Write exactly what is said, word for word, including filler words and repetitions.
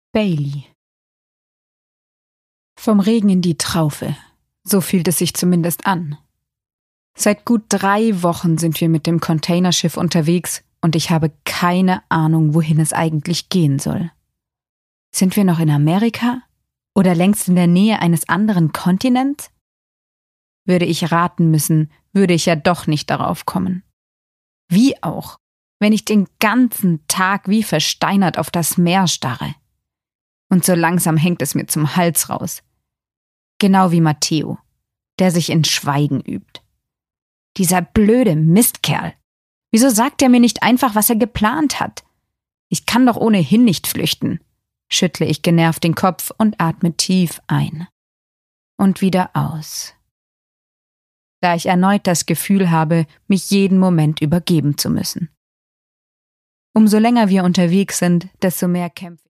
Bailey. Vom Regen in die Traufe. So fühlt es sich zumindest an. Seit gut drei Wochen sind wir mit dem Containerschiff unterwegs und ich habe keine Ahnung, wohin es eigentlich gehen soll. Sind wir noch in Amerika? Oder längst in der Nähe eines anderen Kontinents? Würde ich raten müssen, würde ich ja doch nicht darauf kommen. Wie auch, wenn ich den ganzen Tag wie versteinert auf das Meer starre. Und so langsam hängt es mir zum Hals raus. Genau wie Matteo, der sich in Schweigen übt. Dieser blöde Mistkerl. Wieso sagt er mir nicht einfach, was er geplant hat? Ich kann doch ohnehin nicht flüchten. Schüttle ich genervt den Kopf und atme tief ein. Und wieder aus. Da ich erneut das Gefühl habe, mich jeden Moment übergeben zu müssen. Umso länger wir unterwegs sind, desto mehr kämpfe ich.